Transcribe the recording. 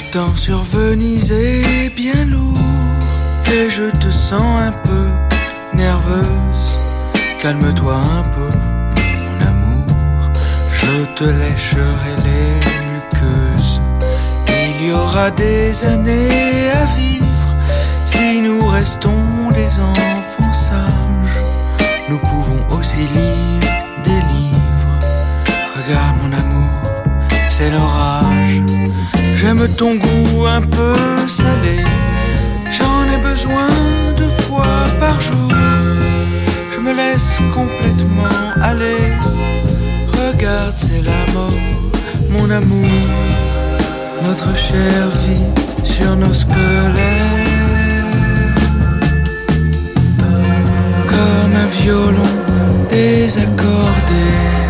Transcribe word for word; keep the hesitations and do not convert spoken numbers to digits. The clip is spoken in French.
temps sur Venise est bien lourd et je te sens un peu nerveuse. Calme-toi un peu, mon amour, je te lècherai les muqueuses. Il y aura des années à vivre si nous restons des enfants sages. Nous pouvons aussi lire des livres. Regarde mon amour, c'est l'orage. J'aime ton goût un peu salé. J'en ai besoin deux fois par jour. Je me laisse complètement aller. Regarde, c'est la mort, mon amour. Notre chair vit sur nos squelettes. Comme un violon désaccordé.